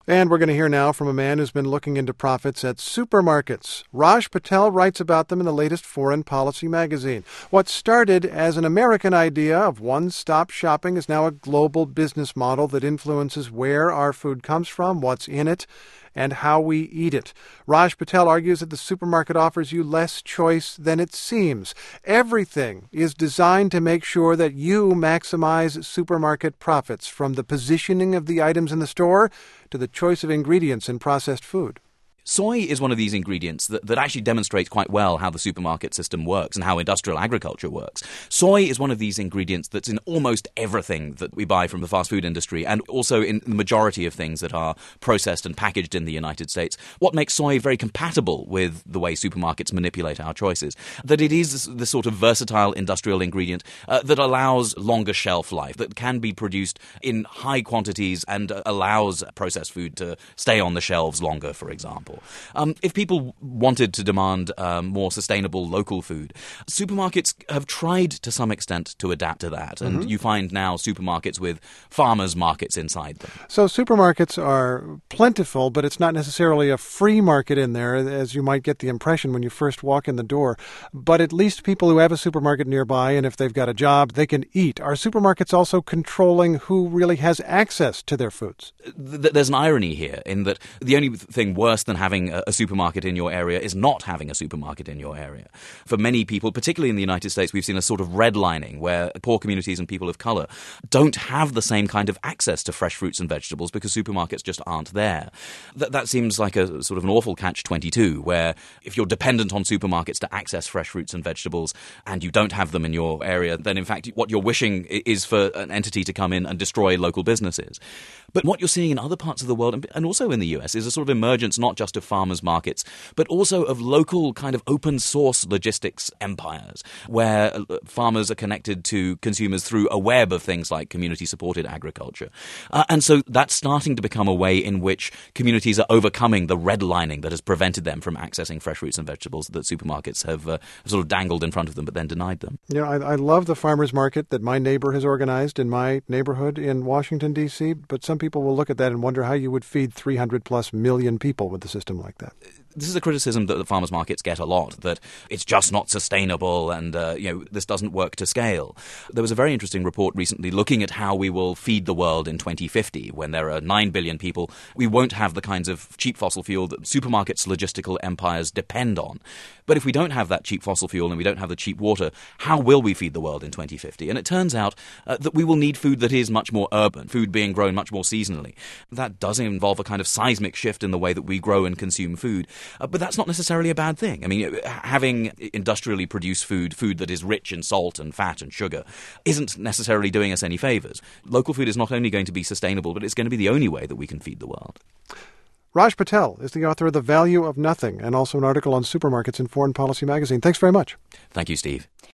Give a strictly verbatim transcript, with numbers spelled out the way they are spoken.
And we're going to hear now from a man who's been looking into profits at supermarkets. Raj Patel writes about them in the latest Foreign Policy magazine. What started as an American idea of one-stop shopping is now a global business model that influences where our food comes from, what's in it, and how we eat it. Raj Patel argues that the supermarket offers you less choice than it seems. Everything is designed to make sure that you maximize supermarket profits, from the positioning of the items in the store to the choice of ingredients in processed food. Soy is one of these ingredients that, that actually demonstrates quite well how the supermarket system works and how industrial agriculture works. Soy is one of these ingredients that's in almost everything that we buy from the fast food industry, and also in the majority of things that are processed and packaged in the United States. What makes soy very compatible with the way supermarkets manipulate our choices? That it is the sort of versatile industrial ingredient uh, that allows longer shelf life, that can be produced in high quantities and uh, allows processed food to stay on the shelves longer, for example. Um, if people wanted to demand um, more sustainable local food, supermarkets have tried to some extent to adapt to that. And mm-hmm. you find now supermarkets with farmers' markets inside them. So supermarkets are plentiful, but it's not necessarily a free market in there, as you might get the impression when you first walk in the door. But at least people who have a supermarket nearby, and if they've got a job, they can eat. Are supermarkets also controlling who really has access to their foods? There's an irony here in that the only thing worse than having having a supermarket in your area is not having a supermarket in your area. For many people, particularly in the United States, we've seen a sort of redlining where poor communities and people of color don't have the same kind of access to fresh fruits and vegetables because supermarkets just aren't there. That, that seems like a sort of an awful catch twenty-two, where if you're dependent on supermarkets to access fresh fruits and vegetables and you don't have them in your area, then in fact what you're wishing is for an entity to come in and destroy local businesses. But what you're seeing in other parts of the world, and also in the U S, is a sort of emergence not just of farmers' markets, but also of local kind of open source logistics empires, where farmers are connected to consumers through a web of things like community-supported agriculture. Uh, and so that's starting to become a way in which communities are overcoming the redlining that has prevented them from accessing fresh fruits and vegetables that supermarkets have uh, sort of dangled in front of them but then denied them. You know, I, I love the farmers' market that my neighbor has organized in my neighborhood in Washington, D C, but some people will look at that and wonder how you would feed three hundred plus million people with a system like that. This is a criticism that the farmers' markets get a lot, that it's just not sustainable and uh, you know this doesn't work to scale. There was a very interesting report recently looking at how we will feed the world in twenty fifty, when there are nine billion people. We won't have the kinds of cheap fossil fuel that supermarkets' logistical empires depend on. But if we don't have that cheap fossil fuel and we don't have the cheap water, how will we feed the world in twenty fifty? And it turns out uh, that we will need food that is much more urban, food being grown much more seasonally. That does involve a kind of seismic shift in the way that we grow and consume food. Uh, but that's not necessarily a bad thing. I mean, having industrially produced food, food that is rich in salt and fat and sugar, isn't necessarily doing us any favors. Local food is not only going to be sustainable, but it's going to be the only way that we can feed the world. Raj Patel is the author of The Value of Nothing, and also an article on supermarkets in Foreign Policy magazine. Thanks very much. Thank you, Steve.